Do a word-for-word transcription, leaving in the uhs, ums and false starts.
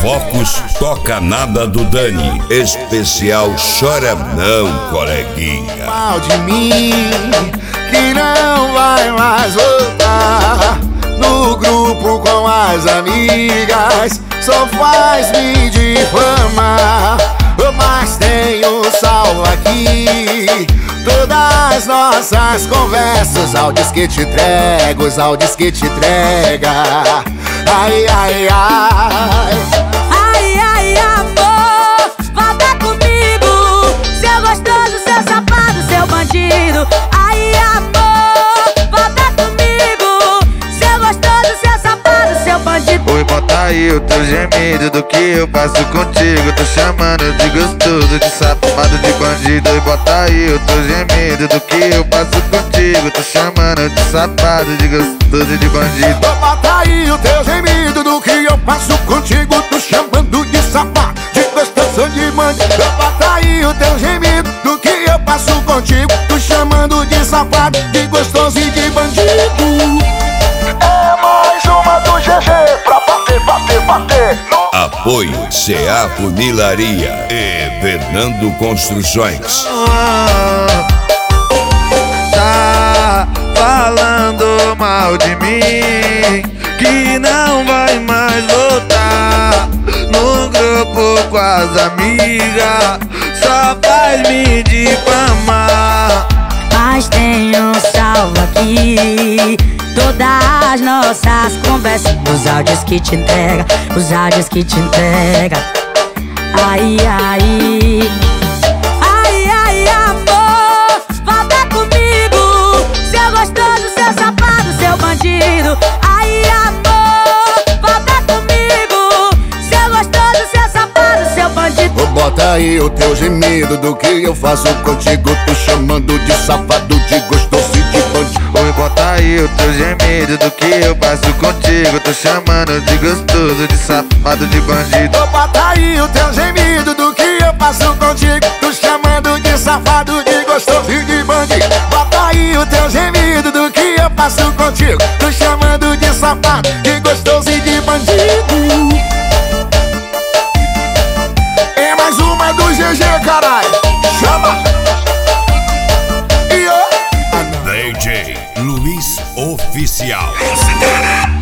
Focos toca nada do Dani. Especial Chora Não, coleguinha. Mal de mim, que não vai mais voltar. No grupo com as amigas, só faz me difamar. Mas tenho salvo aqui todas as nossas conversas, áudios que te entrego, os áudios que te entrega. Ai, ai, ai. Ai, ai, amor, volta comigo, seu gostoso, seu safado, seu bandido. Ai, amor, volta comigo, seu gostoso, seu safado, seu bandido. Oi, bota aí o teu gemido do que eu passo contigo. Tô chamando de gostoso, de safado, de bandido. Oi, bota aí o teu gemido do que eu passo contigo. Tô chamando de safado, de gostoso, de bandido. Bota aí o teu gemido do que eu passo contigo. Tô chamando de safado, de gostoso, de bandido. Bota aí o teu gemido do que eu passo contigo. Tô chamando de safado, de gostoso e de bandido. É mais uma do G G pra bater, bater, bater. Apoio C A Funilaria e Fernando Construções. Tá falando mal de mim, que não vai mais voltar. No grupo com as amigas, só faz me difamar. Mas tenho salvo aqui todas as nossas conversas, os áudios que te entrega, os áudios que te entrega. Ai, ai. Ai, ai, amor, volta comigo, seu gostoso, seu safado, seu bandido. Ai, amor, volta comigo, seu gostoso, seu safado, seu bandido. Bota aí o teu gemido do que eu faço contigo. Tô chamando de safado, de gostoso e de bandido. Oi, bota aí o teu gemido do que eu passo contigo. Tô chamando de gostoso, de safado, de bandido. Bota aí o teu gemido do que eu passo contigo. Tô chamando de safado, de gostoso e de bandido. Bota aí o teu gemido do que eu passo contigo. Tô chamando de safado, de gostoso e de bandido. É mais uma do G G, caralho. Chama! D J Luiz Oficial.